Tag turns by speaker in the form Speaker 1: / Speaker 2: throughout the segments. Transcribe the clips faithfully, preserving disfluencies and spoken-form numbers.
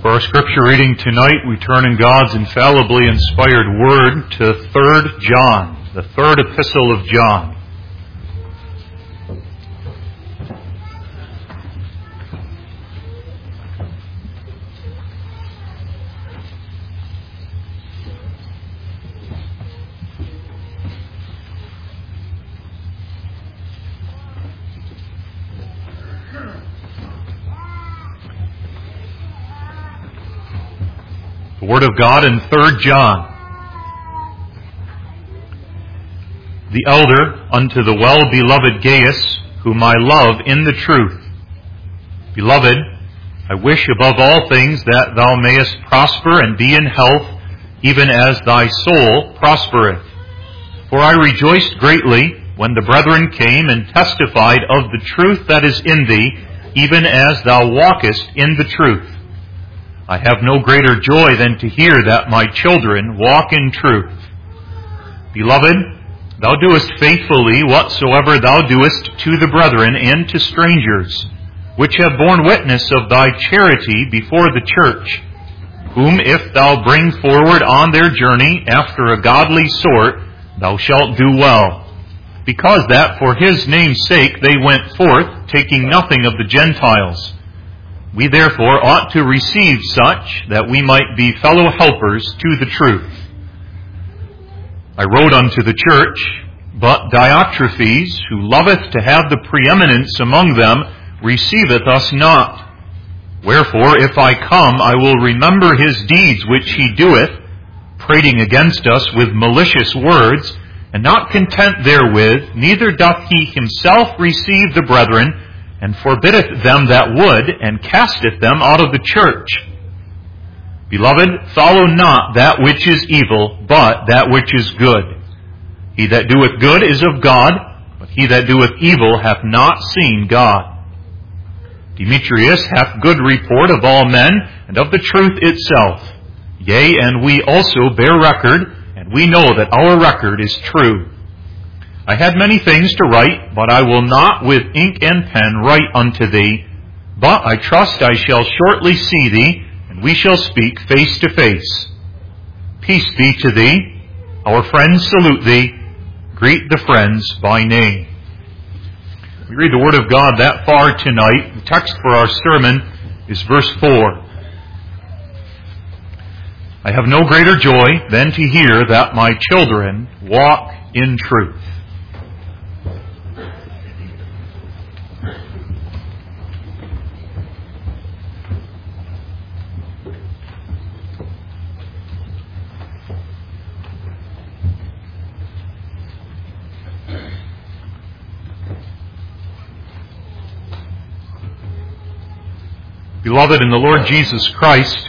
Speaker 1: For our scripture reading tonight, we turn in God's infallibly inspired word to Third John, the third epistle of John. The Word of God in Third John. The elder unto the well-beloved Gaius, whom I love in the truth. Beloved, I wish above all things that thou mayest prosper and be in health, even as thy soul prospereth. For I rejoiced greatly when the brethren came and testified of the truth that is in thee, even as thou walkest in the truth. I have no greater joy than to hear that my children walk in truth. Beloved, thou doest faithfully whatsoever thou doest to the brethren and to strangers, which have borne witness of thy charity before the church, whom if thou bring forward on their journey after a godly sort, thou shalt do well, because that for his name's sake they went forth, taking nothing of the Gentiles. We therefore ought to receive such, that we might be fellow helpers to the truth. I wrote unto the church, but Diotrephes, who loveth to have the preeminence among them, receiveth us not. Wherefore, if I come, I will remember his deeds which he doeth, prating against us with malicious words, and not content therewith, neither doth he himself receive the brethren, and forbiddeth them that would, and casteth them out of the church. Beloved, follow not that which is evil, but that which is good. He that doeth good is of God, but he that doeth evil hath not seen God. Demetrius hath good report of all men, and of the truth itself. Yea, and we also bear record, and we know that our record is true. I had many things to write, but I will not with ink and pen write unto thee. But I trust I shall shortly see thee, and we shall speak face to face. Peace be to thee. Our friends salute thee. Greet the friends by name. We read the Word of God that far tonight. The text for our sermon is verse four. I have no greater joy than to hear that my children walk in truth. Beloved in the Lord Jesus Christ,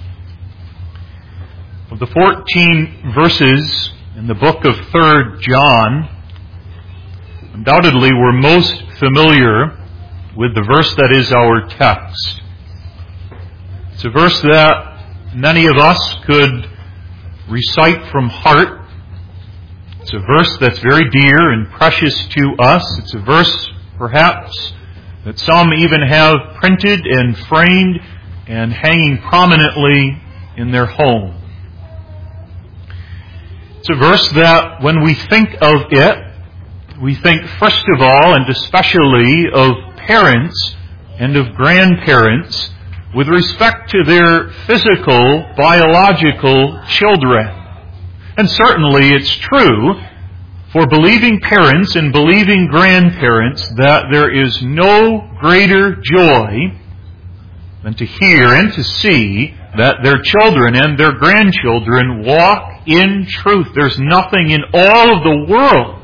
Speaker 1: of the fourteen verses in the book of Third John, undoubtedly we're most familiar with the verse that is our text. It's a verse that many of us could recite from heart. It's a verse that's very dear and precious to us. It's a verse, perhaps, that some even have printed and framed and hanging prominently in their home. It's a verse that when we think of it, we think first of all and especially of parents and of grandparents with respect to their physical, biological children. And certainly it's true for believing parents and believing grandparents that there is no greater joy than to hear and to see that their children and their grandchildren walk in truth. There's nothing in all of the world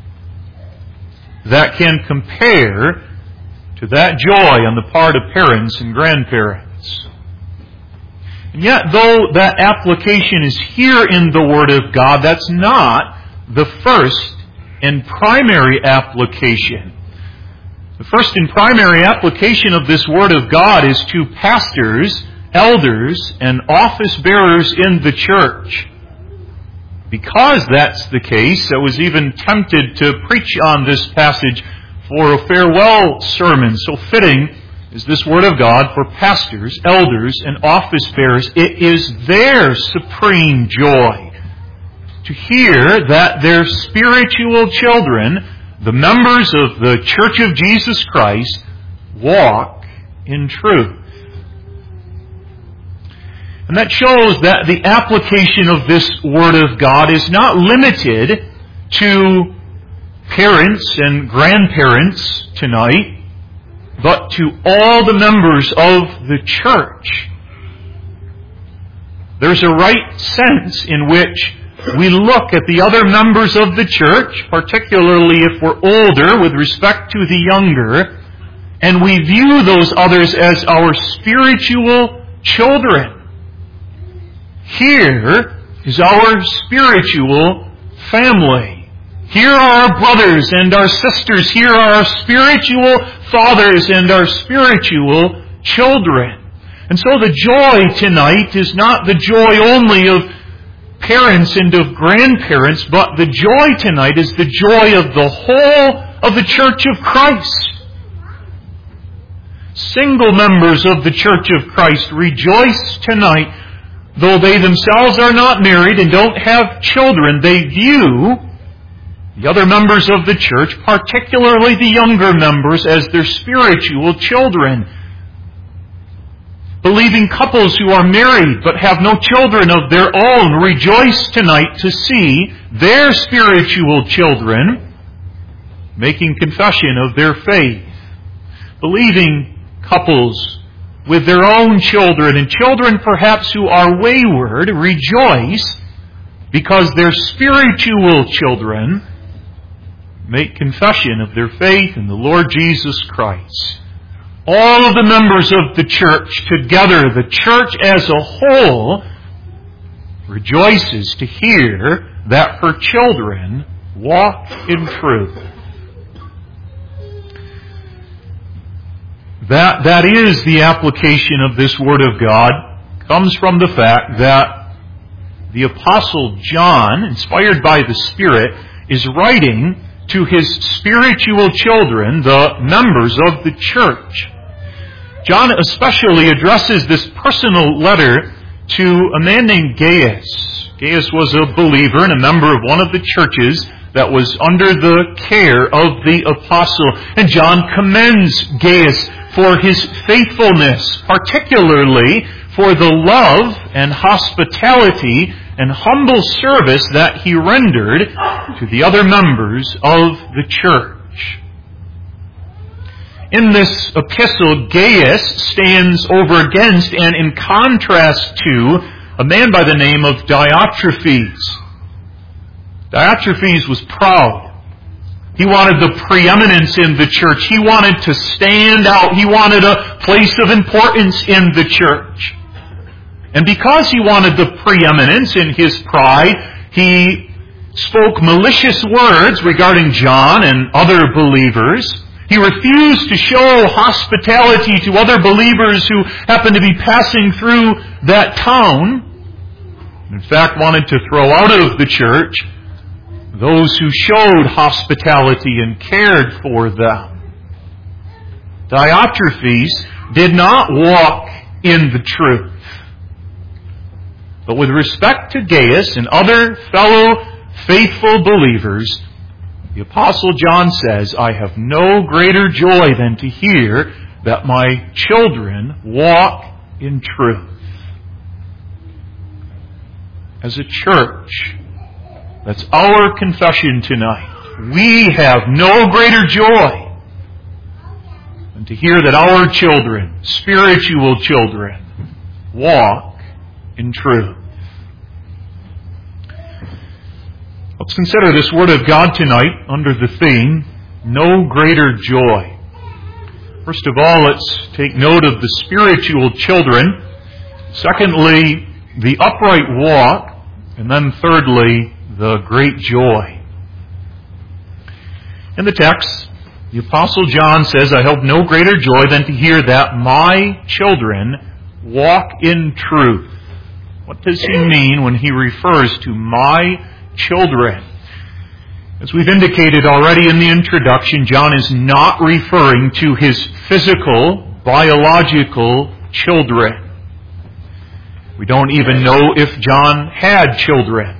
Speaker 1: that can compare to that joy on the part of parents and grandparents. And yet, though that application is here in the Word of God, that's not the first and primary application. The first and primary application of this Word of God is to pastors, elders, and office bearers in the church. Because that's the case, I was even tempted to preach on this passage for a farewell sermon, so fitting is this Word of God for pastors, elders, and office bearers. It is their supreme joy to hear that their spiritual children, the members of the Church of Jesus Christ, walk in truth. And that shows that the application of this Word of God is not limited to parents and grandparents tonight, but to all the members of the church. There's a right sense in which we look at the other members of the church, particularly if we're older with respect to the younger, and we view those others as our spiritual children. Here is our spiritual family. Here are our brothers and our sisters. Here are our spiritual fathers and our spiritual children. And so the joy tonight is not the joy only of parents and of grandparents, but the joy tonight is the joy of the whole of the Church of Christ. Single members of the Church of Christ rejoice tonight. Though they themselves are not married and don't have children, they view the other members of the church, particularly the younger members, as their spiritual children. Believing couples who are married but have no children of their own rejoice tonight to see their spiritual children making confession of their faith. Believing couples with their own children, and children perhaps who are wayward, rejoice because their spiritual children make confession of their faith in the Lord Jesus Christ. All of the members of the church together, the church as a whole, rejoices to hear that her children walk in truth. That, that is the application of this Word of God, comes from the fact that the Apostle John, inspired by the Spirit, is writing to his spiritual children, the members of the church. John especially addresses this personal letter to a man named Gaius. Gaius was a believer and a member of one of the churches that was under the care of the apostle. And John commends Gaius for his faithfulness, particularly for the love and hospitality and humble service that he rendered to the other members of the church. In this epistle, Gaius stands over against and in contrast to a man by the name of Diotrephes. Diotrephes was proud. He wanted the preeminence in the church. He wanted to stand out. He wanted a place of importance in the church. And because he wanted the preeminence in his pride, he spoke malicious words regarding John and other believers. He refused to show hospitality to other believers who happened to be passing through that town. In fact, wanted to throw out of the church those who showed hospitality and cared for them. Diotrephes did not walk in the truth. But with respect to Gaius and other fellow faithful believers, the Apostle John says, I have no greater joy than to hear that my children walk in truth. As a church, that's our confession tonight. We have no greater joy than to hear that our children, spiritual children, walk in truth. Let's consider this Word of God tonight under the theme, No Greater Joy. First of all, let's take note of the spiritual children. Secondly, the upright walk. And then thirdly, the great joy. In the text, the Apostle John says, I have no greater joy than to hear that my children walk in truth. What does he mean when he refers to my children? As we've indicated already in the introduction, John is not referring to his physical, biological children. We don't even know if John had children.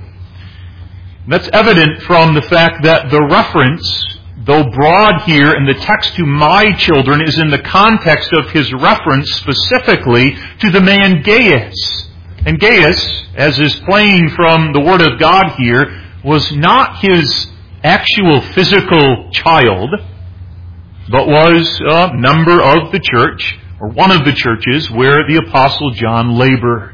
Speaker 1: That's evident from the fact that the reference, though broad here in the text to my children, is in the context of his reference specifically to the man Gaius. And Gaius, as is plain from the Word of God here, was not his actual physical child, but was a member of the church, or one of the churches, where the Apostle John labored.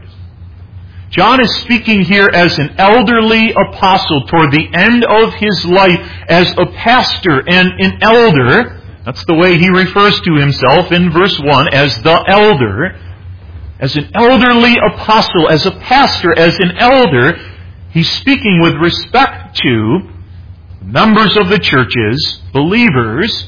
Speaker 1: John is speaking here as an elderly apostle toward the end of his life as a pastor and an elder. That's the way he refers to himself in verse one, as the elder. As an elderly apostle, as a pastor, as an elder, he's speaking with respect to members of the churches, believers,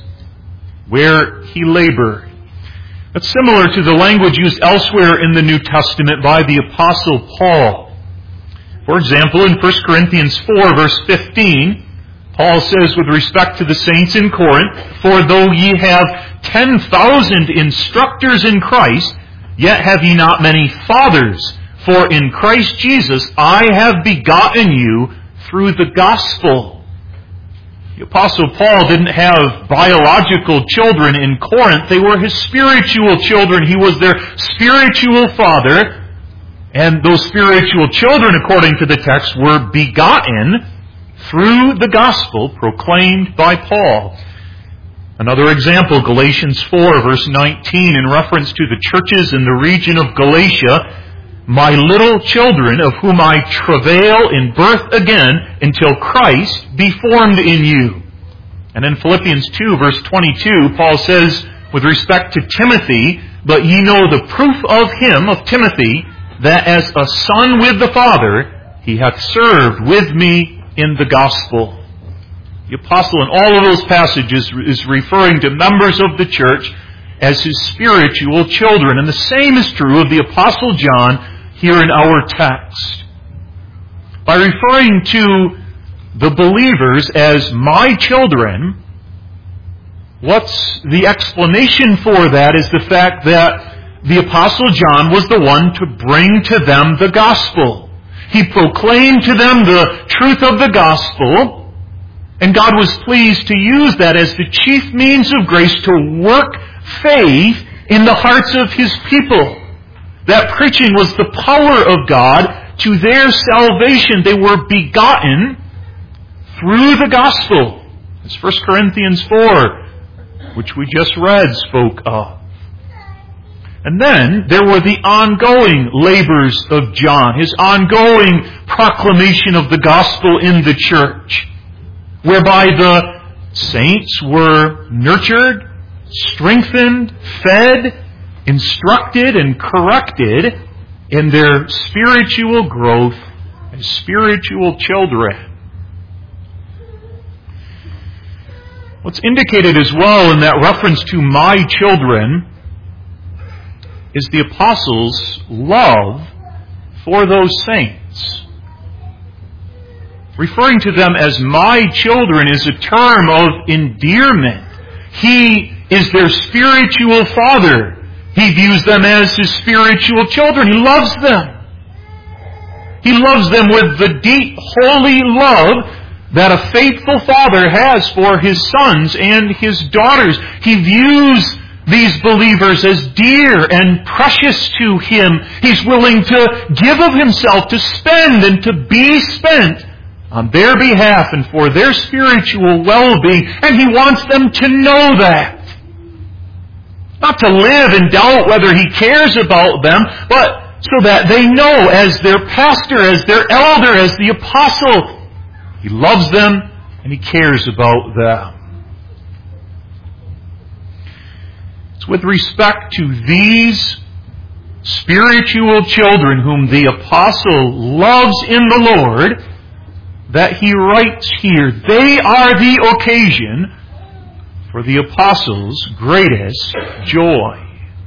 Speaker 1: where he labored. That's similar to the language used elsewhere in the New Testament by the Apostle Paul. For example, in First Corinthians four, verse fifteen, Paul says with respect to the saints in Corinth, "For though ye have ten thousand instructors in Christ, yet have ye not many fathers. For in Christ Jesus I have begotten you through the gospel." The Apostle Paul didn't have biological children in Corinth. They were his spiritual children. He was their spiritual father. And those spiritual children, according to the text, were begotten through the gospel proclaimed by Paul. Another example, Galatians four, verse nineteen, in reference to the churches in the region of Galatia, "My little children, of whom I travail in birth again, until Christ be formed in you." And in Philippians two, verse twenty-two, Paul says, with respect to Timothy, "But ye know the proof of him," of Timothy, "that as a son with the Father, he hath served with me in the gospel." The apostle in all of those passages is referring to members of the church as his spiritual children. And the same is true of the Apostle John here in our text. By referring to the believers as my children, what's the explanation for that is the fact that the Apostle John was the one to bring to them the gospel. He proclaimed to them the truth of the gospel, and God was pleased to use that as the chief means of grace to work faith in the hearts of His people. That preaching was the power of God to their salvation. They were begotten through the gospel, as First Corinthians four, which we just read, spoke of. And then there were the ongoing labors of John, his ongoing proclamation of the gospel in the church, whereby the saints were nurtured, strengthened, fed, instructed, and corrected in their spiritual growth as spiritual children. What's indicated as well in that reference to my children is the apostles' love for those saints. Referring to them as my children is a term of endearment. He is their spiritual father. He views them as his spiritual children. He loves them. He loves them with the deep, holy love that a faithful father has for his sons and his daughters. He views these believers as dear and precious to him. He's willing to give of himself, to spend and to be spent on their behalf and for their spiritual well-being. And he wants them to know that. Not to live in doubt whether he cares about them, but so that they know as their pastor, as their elder, as the apostle, he loves them and he cares about them. It's with respect to these spiritual children whom the apostle loves in the Lord that he writes here. They are the occasion for the apostles' greatest joy.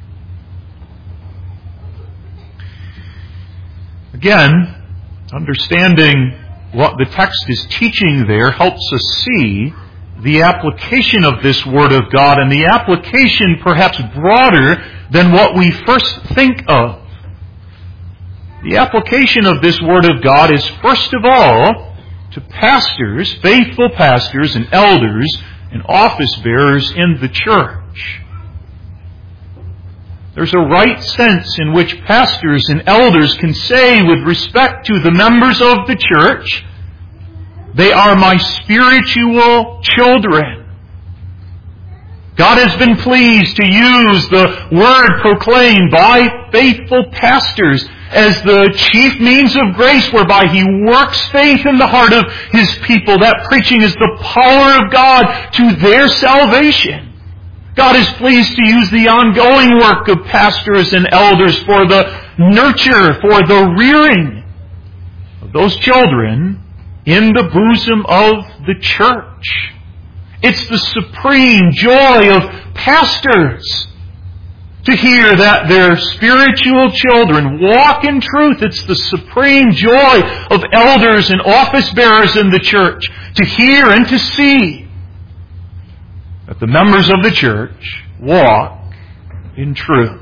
Speaker 1: Again, understanding what the text is teaching there helps us see the application of this Word of God, and the application perhaps broader than what we first think of. The application of this Word of God is first of all to pastors, faithful pastors and elders and office bearers in the church. There's a right sense in which pastors and elders can say with respect to the members of the church, they are my spiritual children. God has been pleased to use the word proclaimed by faithful pastors as the chief means of grace whereby He works faith in the heart of His people. That preaching is the power of God to their salvation. God is pleased to use the ongoing work of pastors and elders for the nurture, for the rearing of those children in the bosom of the church. It's the supreme joy of pastors to hear that their spiritual children walk in truth. It's the supreme joy of elders and office bearers in the church to hear and to see that the members of the church walk in truth.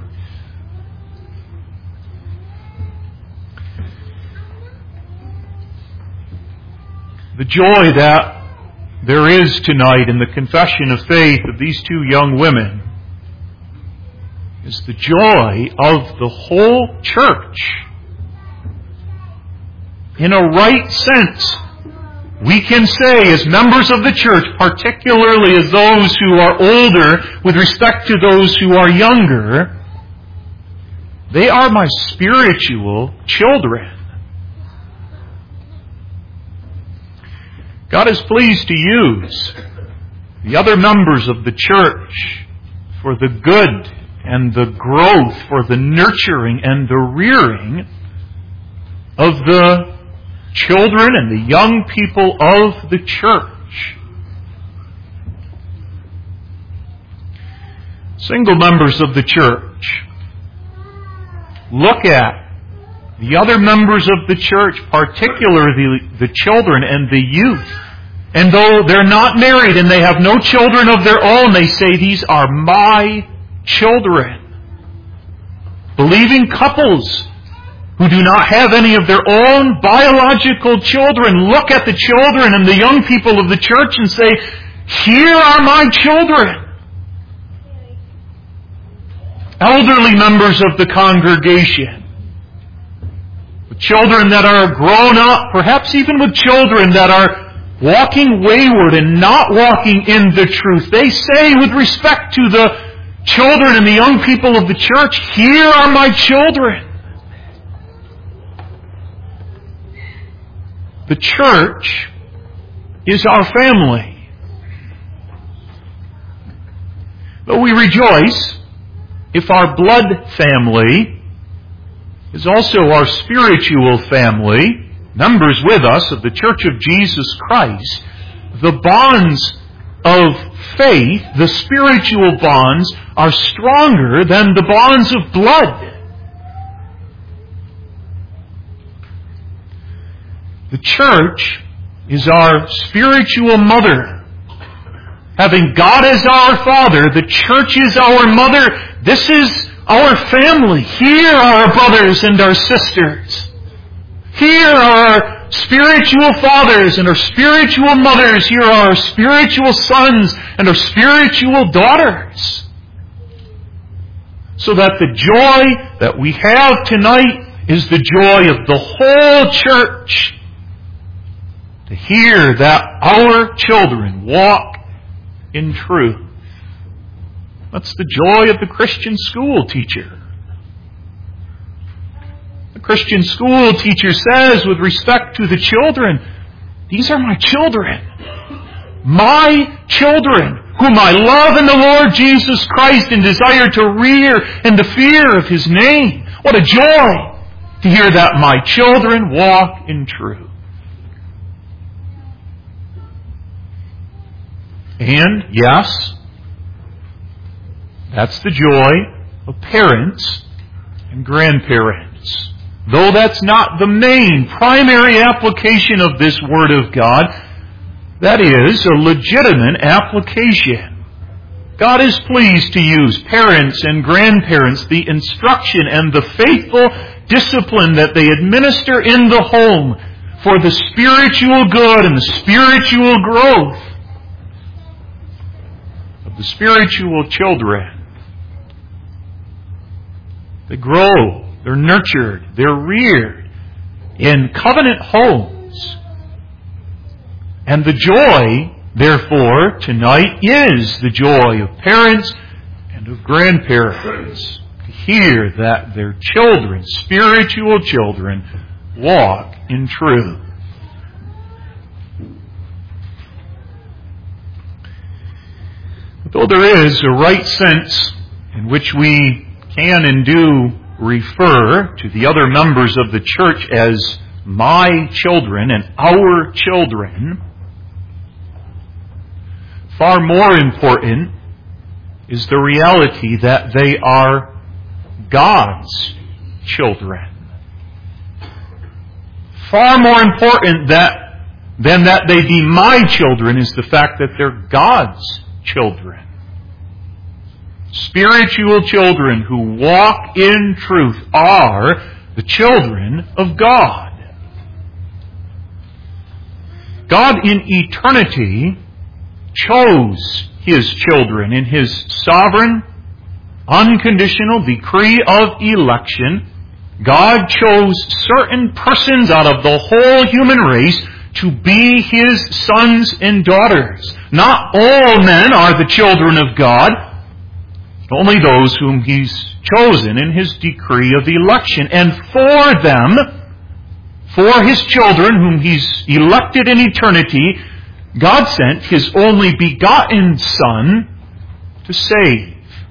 Speaker 1: The joy that there is tonight in the confession of faith of these two young women is the joy of the whole church. In a right sense, we can say as members of the church, particularly as those who are older with respect to those who are younger, they are my spiritual children. God is pleased to use the other members of the church for the good and the growth, for the nurturing and the rearing of the children and the young people of the church. Single members of the church, look at the other members of the church, particularly the, the children and the youth. And though they're not married and they have no children of their own, they say, these are my children. Believing couples who do not have any of their own biological children look at the children and the young people of the church and say, here are my children. Elderly members of the congregation, with children that are grown up, perhaps even with children that are walking wayward and not walking in the truth, they say with respect to the children and the young people of the church, here are my children. The church is our family. Though we rejoice if our blood family is also our spiritual family, members with us of the Church of Jesus Christ, the bonds of faith, the spiritual bonds, are stronger than the bonds of blood. The church is our spiritual mother. Having God as our father, the church is our mother. This is our family. Here are our brothers and our sisters. Here are our spiritual fathers and our spiritual mothers. Here are our spiritual sons and our spiritual daughters. So that the joy that we have tonight is the joy of the whole church. To hear that our children walk in truth. That's the joy of the Christian school teacher. The Christian school teacher says with respect to the children, these are my children. My children, whom I love in the Lord Jesus Christ and desire to rear in the fear of His name. What a joy to hear that my children walk in truth. And, yes, that's the joy of parents and grandparents. Though that's not the main, primary application of this Word of God, That is a legitimate application. God is pleased to use parents and grandparents, the instruction and the faithful discipline that they administer in the home for the spiritual good and the spiritual growth of the spiritual children. They grow, they're nurtured, they're reared in covenant homes. And the joy, therefore, tonight is the joy of parents and of grandparents to hear that their children, spiritual children, walk in truth. But though there is a right sense in which we can and do refer to the other members of the church as my children and our children, far more important is the reality that they are God's children. Far more important that, than that they be my children is the fact that they're God's children. Spiritual children who walk in truth are the children of God. God in eternity chose His children in His sovereign, unconditional decree of election. God chose certain persons out of the whole human race to be His sons and daughters. Not all men are the children of God, but only those whom He's chosen in His decree of election. And for them, for His children whom He's elected in eternity, God sent His only begotten Son to save.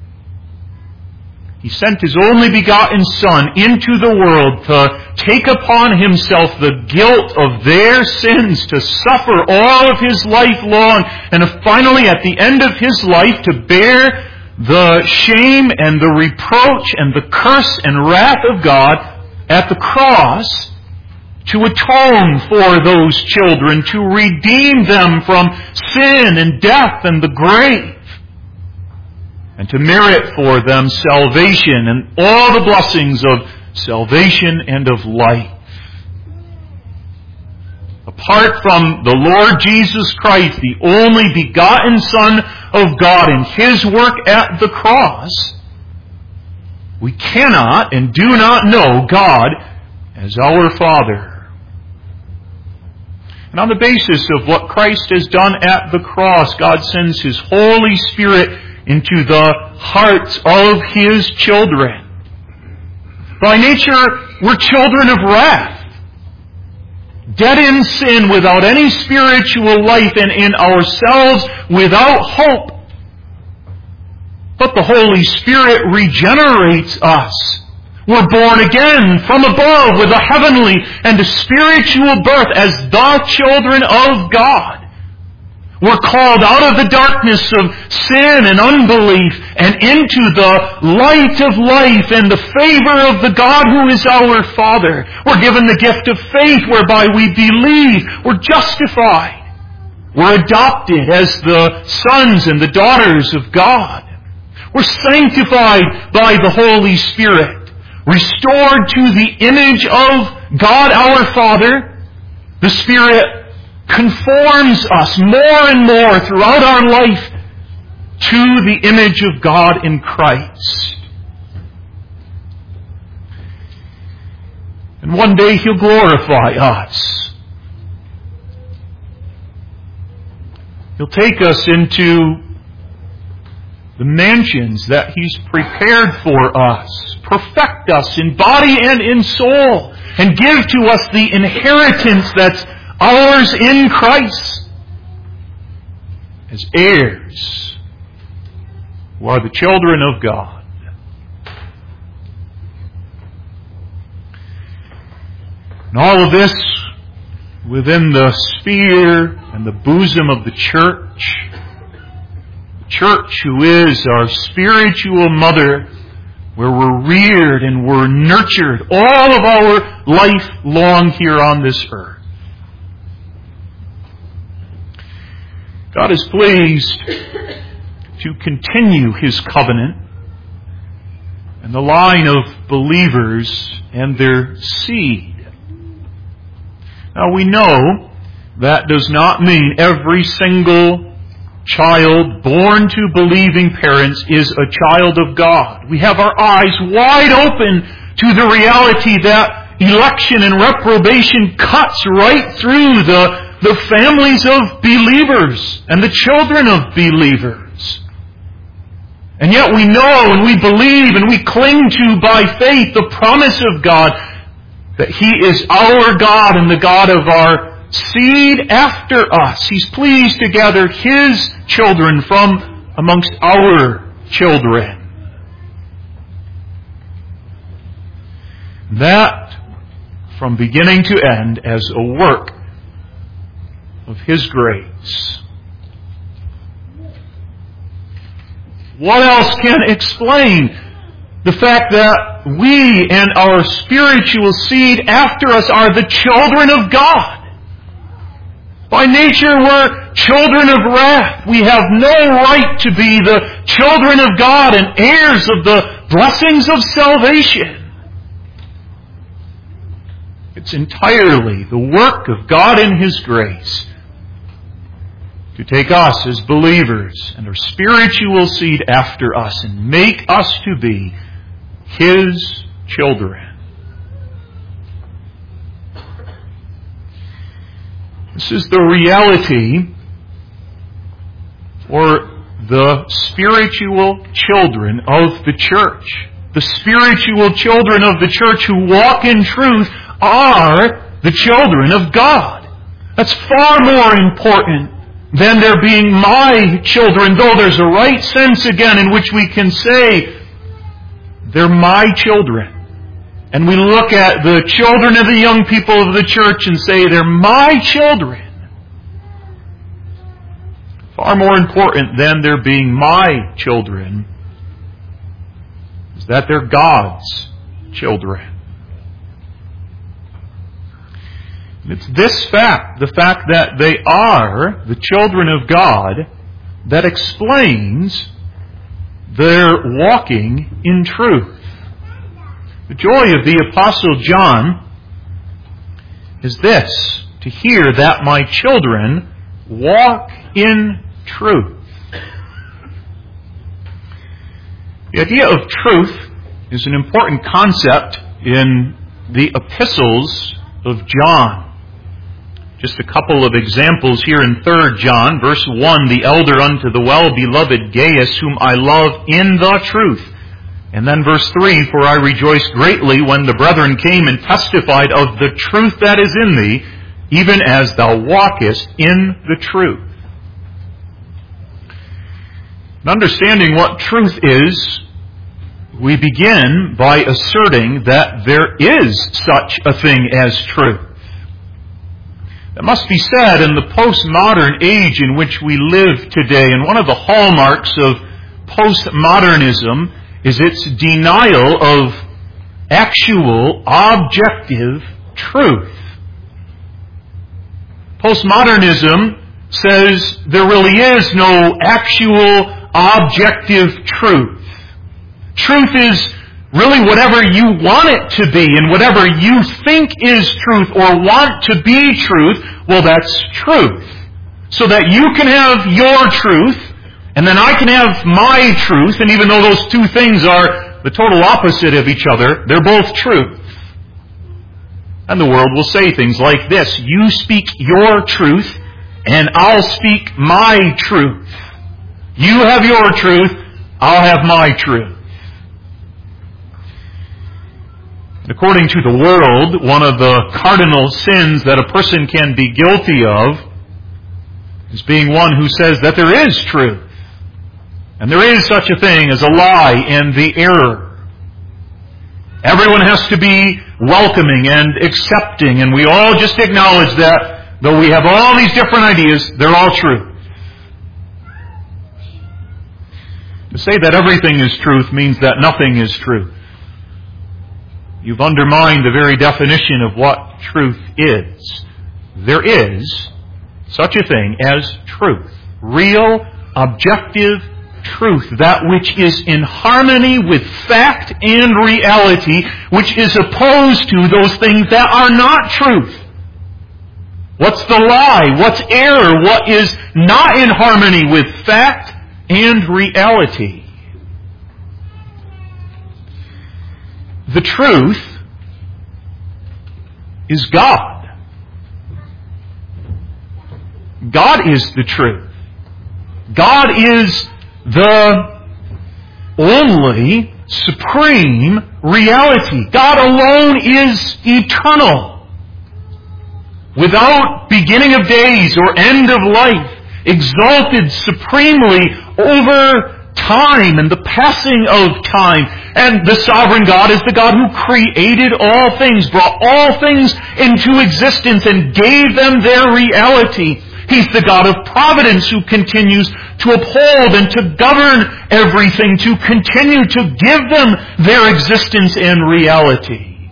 Speaker 1: He sent His only begotten Son into the world to take upon Himself the guilt of their sins, to suffer all of His life long, and finally at the end of His life to bear the shame and the reproach and the curse and wrath of God at the cross, to atone for those children, to redeem them from sin and death and the grave, and to merit for them salvation and all the blessings of salvation and of life. Apart from the Lord Jesus Christ, the only begotten Son of God, and His work at the cross, we cannot and do not know God as our Father. And on the basis of what Christ has done at the cross, God sends His Holy Spirit into the hearts of His children. By nature, we're children of wrath, dead in sin, without any spiritual life, and in ourselves without hope. But the Holy Spirit regenerates us. We're born again from above with a heavenly and a spiritual birth as the children of God. We're called out of the darkness of sin and unbelief and into the light of life and the favor of the God who is our Father. We're given the gift of faith whereby we believe. We're justified. We're adopted as the sons and the daughters of God. We're sanctified by the Holy Spirit, restored to the image of God our Father. The Spirit conforms us more and more throughout our life to the image of God in Christ. And one day He'll glorify us. He'll take us into the mansions that He's prepared for us, perfect us in body and in soul, and give to us the inheritance that's ours in Christ as heirs who are the children of God. And all of this within the sphere and the bosom of the church. The church who is our spiritual mother, where we're reared and we're nurtured all of our life long here on this earth. God is pleased to continue His covenant and the line of believers and their seed. Now we know that does not mean every single child born to believing parents is a child of God. We have our eyes wide open to the reality that election and reprobation cuts right through the, the families of believers and the children of believers. And yet we know and we believe and we cling to by faith the promise of God that He is our God and the God of our seed after us. He's pleased to gather His children from amongst our children. That from beginning to end as a work of His grace. What else can explain the fact that we and our spiritual seed after us are the children of God? By nature, we're children of wrath. We have no right to be the children of God and heirs of the blessings of salvation. It's entirely the work of God in His grace to take us as believers and our spiritual seed after us and make us to be His children. This is the reality for the spiritual children of the church. The spiritual children of the church who walk in truth are the children of God. That's far more important than there being my children, though there's a right sense again in which we can say they're my children. And we look at the children of the young people of the church and say, they're my children. Far more important than their being my children is that they're God's children. And it's this fact, the fact that they are the children of God, that explains their walking in truth. The joy of the Apostle John is this, to hear that my children walk in truth. The idea of truth is an important concept in the epistles of John. Just a couple of examples here in Third John, verse one, the elder unto the well-beloved Gaius, whom I love in the truth. And then verse three, for I rejoiced greatly when the brethren came and testified of the truth that is in thee, even as thou walkest in the truth. In understanding what truth is, we begin by asserting that there is such a thing as truth. That must be said in the postmodern age in which we live today. And one of the hallmarks of postmodernism is its denial of actual, objective truth. Postmodernism says there really is no actual, objective truth. Truth is really whatever you want it to be, and whatever you think is truth or want to be truth, well, that's truth. So that you can have your truth, and then I can have my truth, and even though those two things are the total opposite of each other, they're both truth. And the world will say things like this: you speak your truth, and I'll speak my truth. You have your truth, I'll have my truth. According to the world, one of the cardinal sins that a person can be guilty of is being one who says that there is truth. And there is such a thing as a lie and the error. Everyone has to be welcoming and accepting, and we all just acknowledge that though we have all these different ideas, they're all true. To say that everything is truth means that nothing is true. You've undermined the very definition of what truth is. There is such a thing as truth, real, objective truth, that which is in harmony with fact and reality, which is opposed to those things that are not truth. What's the lie? What's error? What is not in harmony with fact and reality? The truth is God. God is the truth. God is the only supreme reality. God alone is eternal, without beginning of days or end of life, exalted supremely over time and the passing of time. And the sovereign God is the God who created all things, brought all things into existence and gave them their reality. He's the God of providence who continues to uphold and to govern everything, to continue to give them their existence and reality.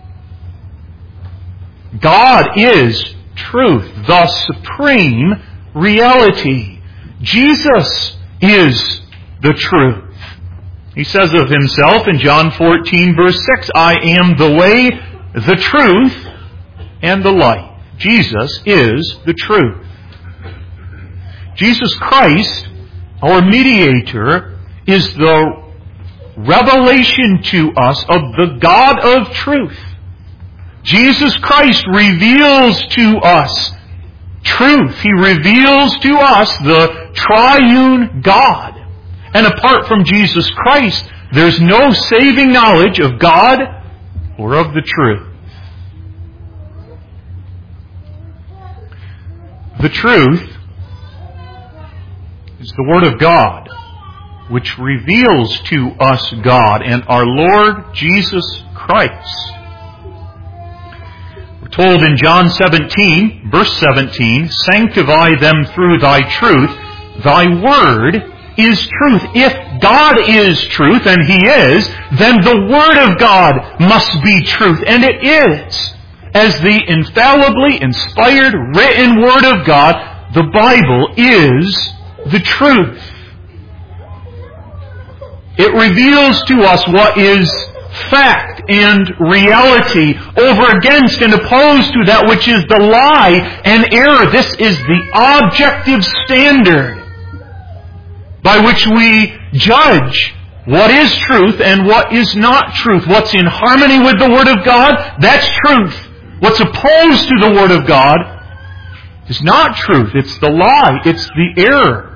Speaker 1: God is truth, the supreme reality. Jesus is the truth. He says of himself in John fourteen verse six, I am the way, the truth, and the life. Jesus is the truth. Jesus Christ, our mediator, is the revelation to us of the God of truth. Jesus Christ reveals to us truth. He reveals to us the triune God. And apart from Jesus Christ, there's no saving knowledge of God or of the truth. The truth is the Word of God, which reveals to us God and our Lord Jesus Christ. We're told in John seventeen, verse seventeen, sanctify them through thy truth. Thy word is truth. If God is truth, and He is, then the Word of God must be truth. And it is. As the infallibly inspired, written Word of God, the Bible is the truth. It reveals to us what is fact and reality over against and opposed to that which is the lie and error. This is the objective standard by which we judge what is truth and what is not truth. What's in harmony with the Word of God, that's truth. What's opposed to the Word of God is not truth. It's the lie. It's the error.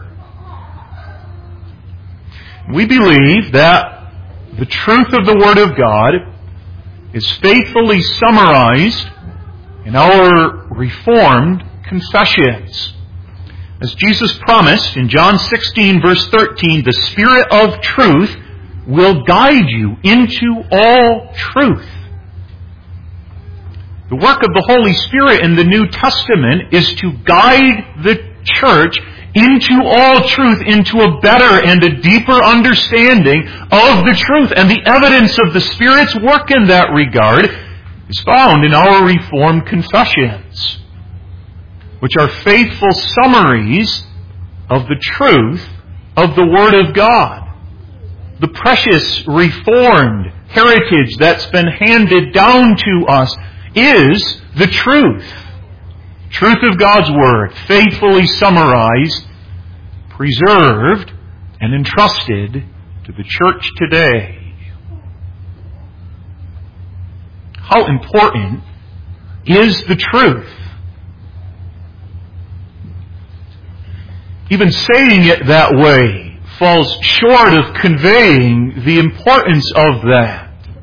Speaker 1: We believe that the truth of the Word of God is faithfully summarized in our Reformed confessions. As Jesus promised in John sixteen, verse thirteen, the Spirit of truth will guide you into all truth. The work of the Holy Spirit in the New Testament is to guide the church into all truth, into a better and a deeper understanding of the truth. And the evidence of the Spirit's work in that regard is found in our Reformed confessions, which are faithful summaries of the truth of the Word of God. The precious Reformed heritage that's been handed down to us is the truth. Truth of God's Word, faithfully summarized, preserved, and entrusted to the church today. How important is the truth? Even saying it that way falls short of conveying the importance of that.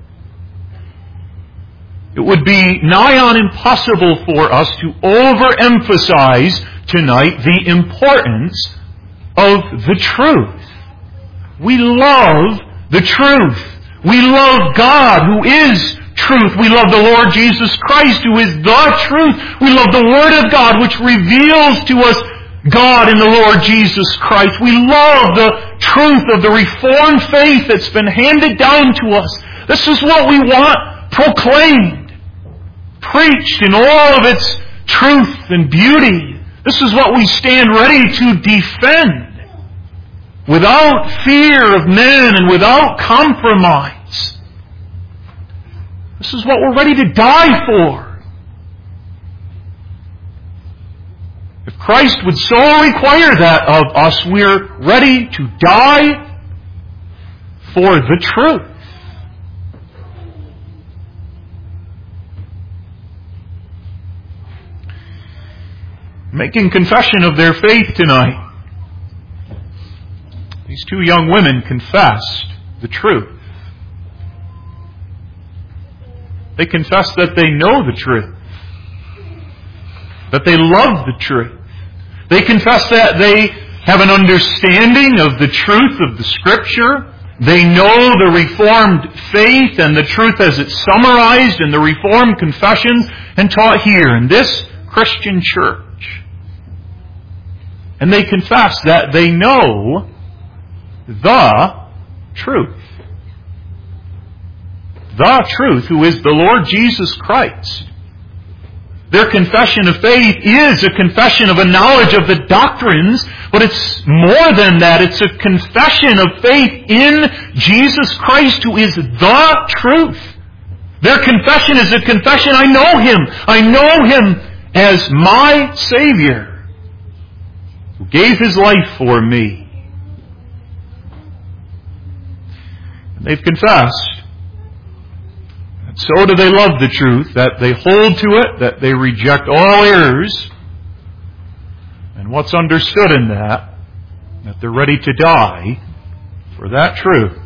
Speaker 1: It would be nigh on impossible for us to overemphasize tonight the importance of the truth. We love the truth. We love God who is truth. We love the Lord Jesus Christ who is the truth. We love the Word of God which reveals to us God in the Lord Jesus Christ. We love the truth of the Reformed faith that's been handed down to us. This is what we want proclaimed, preached in all of its truth and beauty. This is what we stand ready to defend.
Speaker 2: without fear of men and without compromise. This is what we're ready to die for. If Christ would so require that of us, we're ready to die for the truth. Making confession of their faith tonight, these two young women confessed the truth. They confessed that they know the truth, that they love the truth. They confess that they have an understanding of the truth of the Scripture. They know the Reformed faith and the truth as it's summarized in the Reformed confessions and taught here in this Christian church. And they confess that they know the truth. The truth, who is the Lord Jesus Christ. Their confession of faith is a confession of a knowledge of the doctrines, but it's more than that. It's a confession of faith in Jesus Christ, who is the truth. Their confession is a confession, I know Him. I know Him as my Savior, who gave His life for me. And they've confessed. And so do they love the truth, that they hold to it, that they reject all errors. And what's understood in that, that they're ready to die for that truth.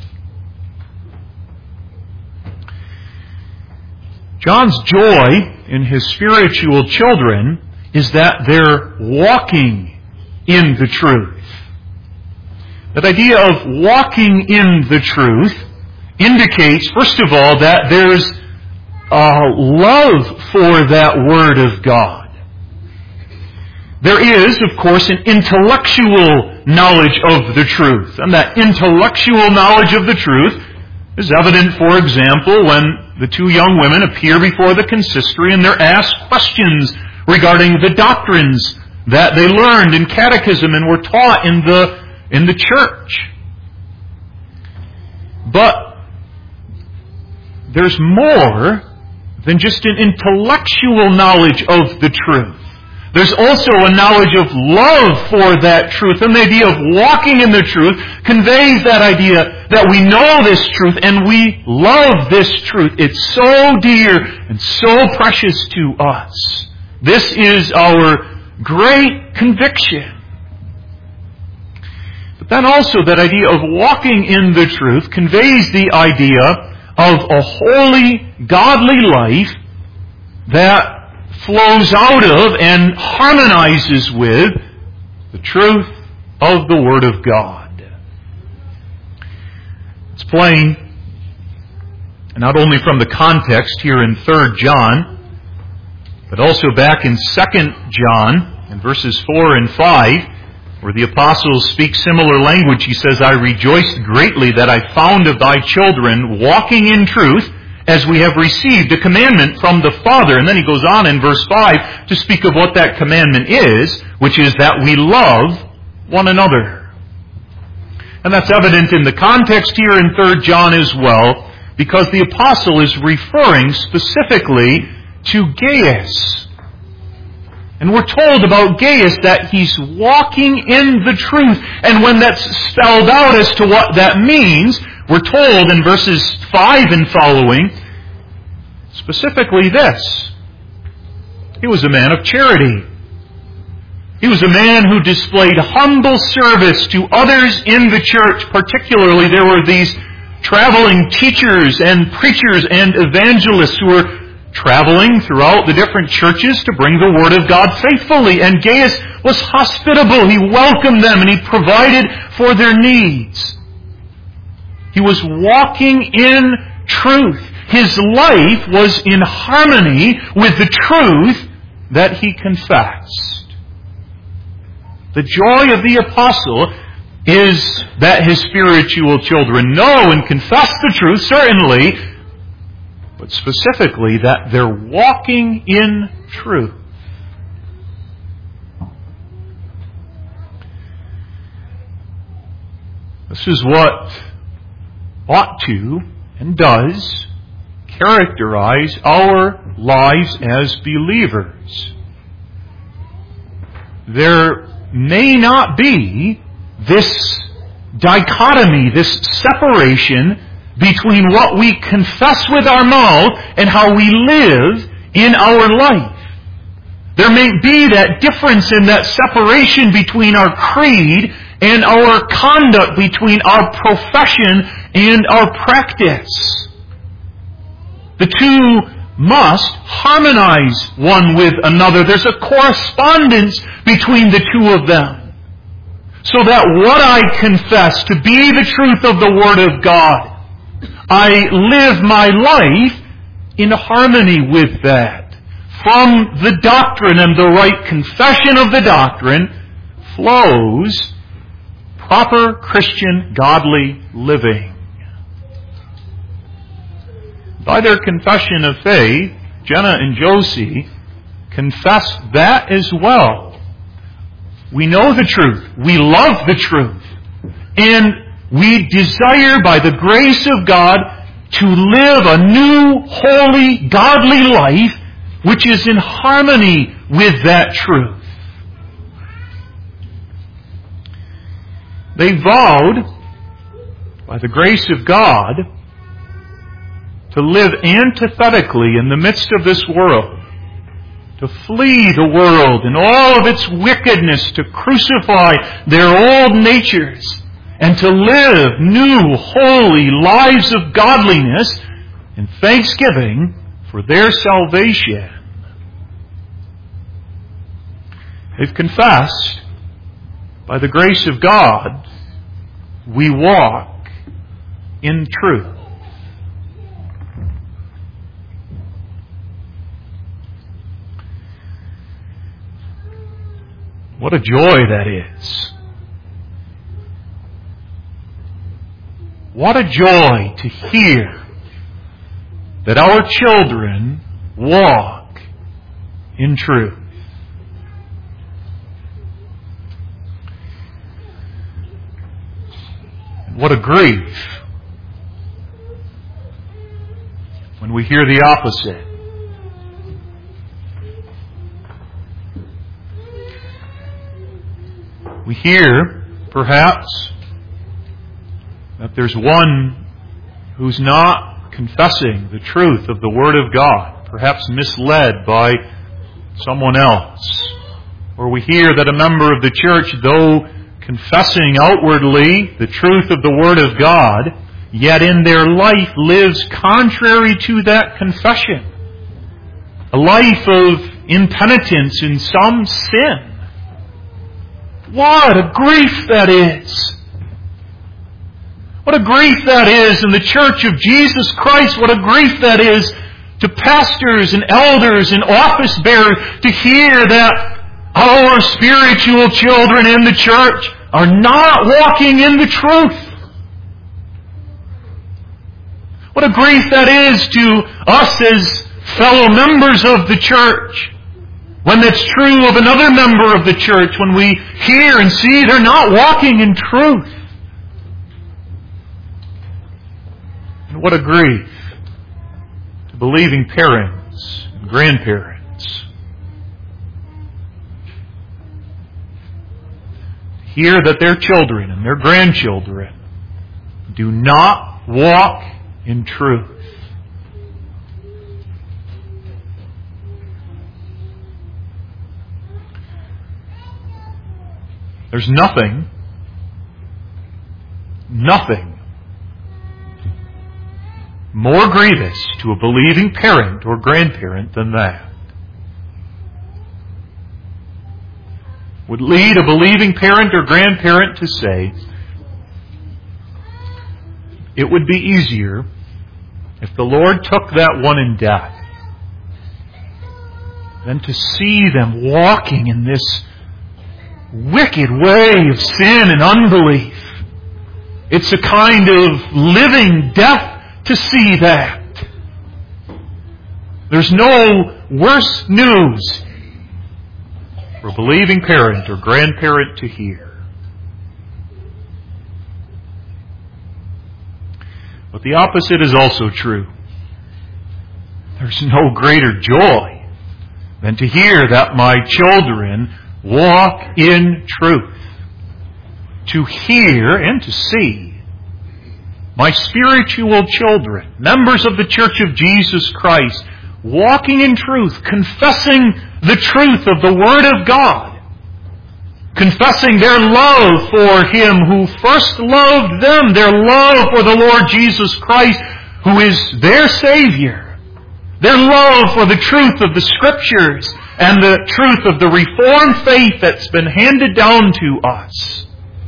Speaker 2: John's joy in his spiritual children is that they're walking in the truth. That idea of walking in the truth indicates, first of all, that there's a love for that Word of God. There is, of course, an intellectual knowledge of the truth. And that intellectual knowledge of the truth is evident, for example, when the two young women appear before the consistory and they're asked questions regarding the doctrines that they learned in catechism and were taught in the, in the church. But there's more than just an intellectual knowledge of the truth. There's also a knowledge of love for that truth. And the idea of walking in the truth conveys that idea that we know this truth and we love this truth. It's so dear and so precious to us. This is our great conviction. But then also that idea of walking in the truth conveys the idea of a holy, godly life that flows out of and harmonizes with the truth of the Word of God. It's plain, and not only from the context here in Third John, but also back in Second John, in verses four and five, where the apostles speak similar language. He says, I rejoiced greatly that I found of thy children walking in truth, as we have received a commandment from the Father. And then he goes on in verse five to speak of what that commandment is, which is that we love one another. And that's evident in the context here in Third John as well, because the apostle is referring specifically to Gaius. And we're told about Gaius that he's walking in the truth. And when that's spelled out as to what that means, we're told in verses five and following, specifically this. He was a man of charity. He was a man who displayed humble service to others in the church. Particularly, there were these traveling teachers and preachers and evangelists who were traveling throughout the different churches to bring the Word of God faithfully. And Gaius was hospitable. He welcomed them and he provided for their needs. He was walking in truth. His life was in harmony with the truth that he confessed. The joy of the apostle is that his spiritual children know and confess the truth, certainly, but specifically that they're walking in truth. This is what ought to and does characterize our lives as believers. There may not be this dichotomy, this separation between what we confess with our mouth and how we live in our life. There may be that difference in that separation between our creed and our conduct, between our profession and our practice. The two must harmonize one with another. There's a correspondence between the two of them. So that what I confess to be the truth of the Word of God, I live my life in harmony with that. From the doctrine and the right confession of the doctrine flows proper Christian godly living. By their confession of faith, Jenna and Josie confess that as well. We know the truth. We love the truth. And we desire, by the grace of God, to live a new, holy, godly life which is in harmony with that truth. They vowed, by the grace of God, to live antithetically in the midst of this world, to flee the world and all of its wickedness, to crucify their old natures, and to live new, holy lives of godliness in thanksgiving for their salvation. They've confessed, by the grace of God, we walk in truth. What a joy that is. What a joy to hear that our children walk in truth. What a grief when we hear the opposite. We hear, perhaps, that there's one who's not confessing the truth of the Word of God, perhaps misled by someone else. Or we hear that a member of the church, though confessing outwardly the truth of the Word of God, yet in their life lives contrary to that confession. A life of impenitence in some sin. What a grief that is! What a grief that is in the Church of Jesus Christ. What a grief that is to pastors and elders and office bearers to hear that our spiritual children in the church are not walking in the truth. What a grief that is to us as fellow members of the church, when that's true of another member of the church, when we hear and see they're not walking in truth. And what a grief to believing parents and grandparents. Hear that their children and their grandchildren do not walk in truth. There's nothing, nothing more grievous to a believing parent or grandparent than that. Would lead a believing parent or grandparent to say, it would be easier if the Lord took that one in death than to see them walking in this wicked way of sin and unbelief. It's a kind of living death to see that. There's no worse news for a believing parent or grandparent to hear. But the opposite is also true. There's no greater joy than to hear that my children walk in truth. To hear and to see my spiritual children, members of the Church of Jesus Christ, walking in truth, confessing the truth of the Word of God, confessing their love for Him who first loved them, their love for the Lord Jesus Christ, who is their Savior, their love for the truth of the Scriptures and the truth of the Reformed faith that's been handed down to us.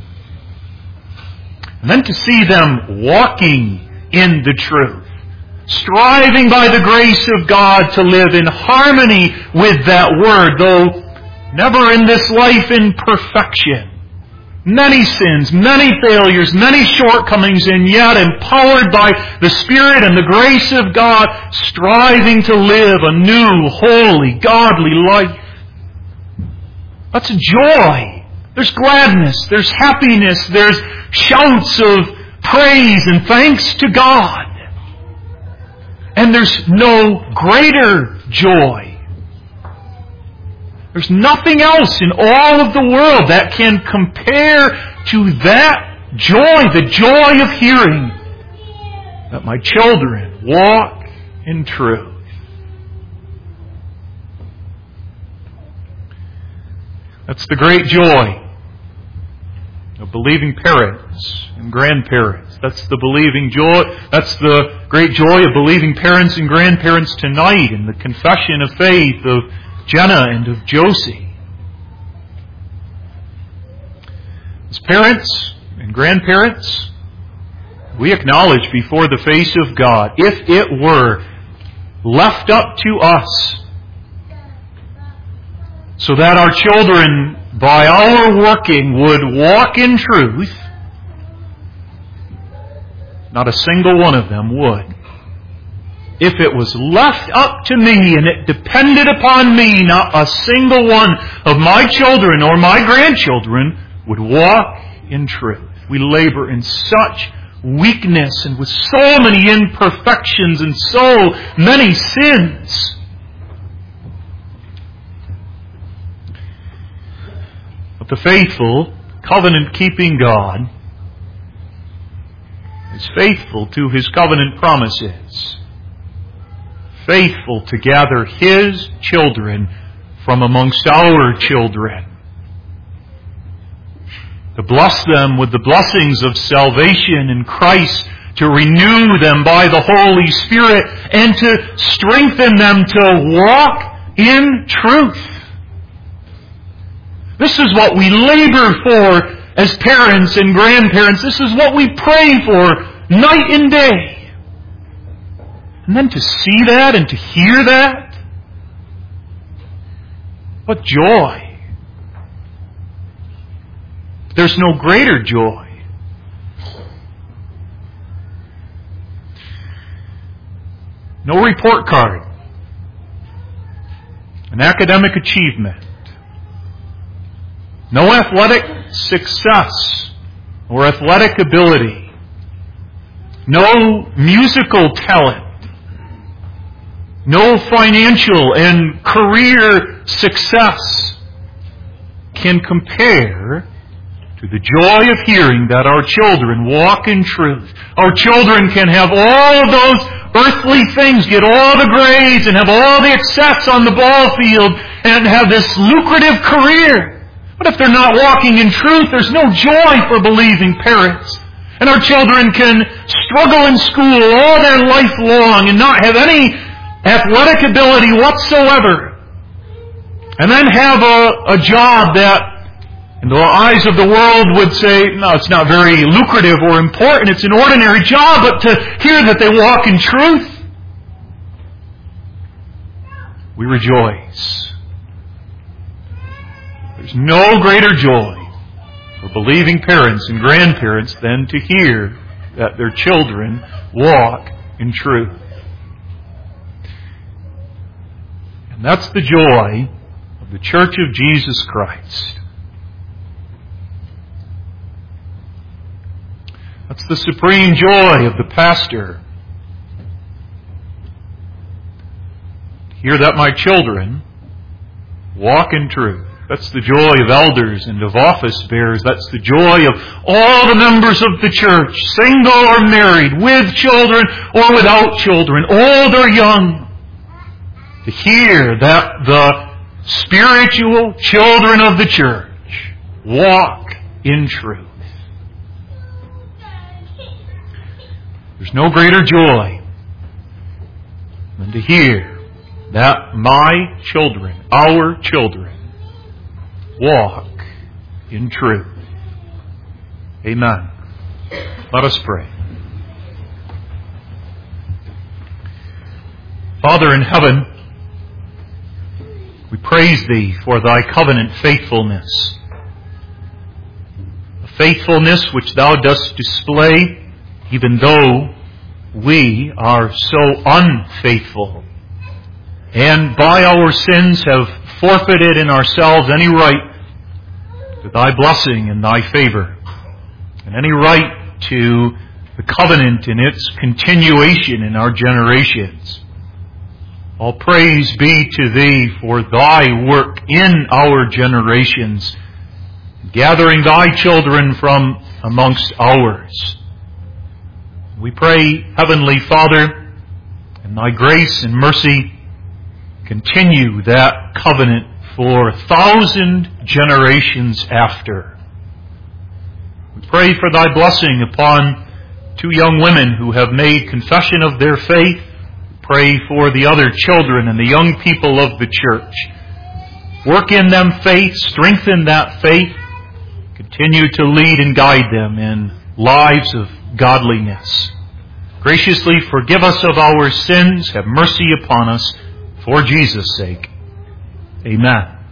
Speaker 2: And then to see them walking in the truth, striving by the grace of God to live in harmony with that Word, though never in this life in perfection. Many sins, many failures, many shortcomings, and yet empowered by the Spirit and the grace of God, striving to live a new, holy, godly life. That's joy. There's gladness, there's happiness, there's shouts of praise and thanks to God. And there's no greater joy. There's nothing else in all of the world that can compare to that joy, the joy of hearing that my children walk in truth. That's the great joy of believing parents and grandparents. That's the believing joy. That's the great joy of believing parents and grandparents tonight in the confession of faith of Jenna and of Josie. As parents and grandparents, we acknowledge before the face of God, if it were left up to us, so that our children, by our working, would walk in truth, not a single one of them would. If it was left up to me and it depended upon me, not a single one of my children or my grandchildren would walk in truth. We labor in such weakness and with so many imperfections and so many sins. But the faithful, covenant-keeping God is faithful to His covenant promises, faithful to gather His children from amongst our children, to bless them with the blessings of salvation in Christ, to renew them by the Holy Spirit, and to strengthen them to walk in truth. This is what we labor for as parents and grandparents. This is what we pray for night and day. And then to see that and to hear that, what joy. There's no greater joy. No report card, an academic achievement, no athletic success or athletic ability, no musical talent, no financial and career success can compare to the joy of hearing that our children walk in truth. Our children can have all of those earthly things, get all the grades and have all the success on the ball field and have this lucrative career. But if they're not walking in truth, there's no joy for believing parents. And our children can struggle in school all their life long and not have any athletic ability whatsoever. And then have a, a job that, in the eyes of the world, would say, no, it's not very lucrative or important. It's an ordinary job. But to hear that they walk in truth, we rejoice. There's no greater joy for believing parents and grandparents than to hear that their children walk in truth. And that's the joy of the Church of Jesus Christ. That's the supreme joy of the pastor. Hear that my children walk in truth. That's the joy of elders and of office bearers. That's the joy of all the members of the church, single or married, with children or without children, old or young, to hear that the spiritual children of the church walk in truth. There's no greater joy than to hear that my children, our children, walk in truth. Amen. Let us pray. Father in heaven, we praise Thee for Thy covenant faithfulness. A faithfulness which Thou dost display even though we are so unfaithful and by our sins have forfeited in ourselves any right to Thy blessing and Thy favor, and any right to the covenant and its continuation in our generations. All praise be to Thee for Thy work in our generations, gathering Thy children from amongst ours. We pray, Heavenly Father, in Thy grace and mercy, continue that covenant for a thousand generations after. We pray for Thy blessing upon two young women who have made confession of their faith. We pray for the other children and the young people of the church. Work in them faith, strengthen that faith, continue to lead and guide them in lives of godliness. Graciously forgive us of our sins, have mercy upon us, for Jesus' sake. Amen.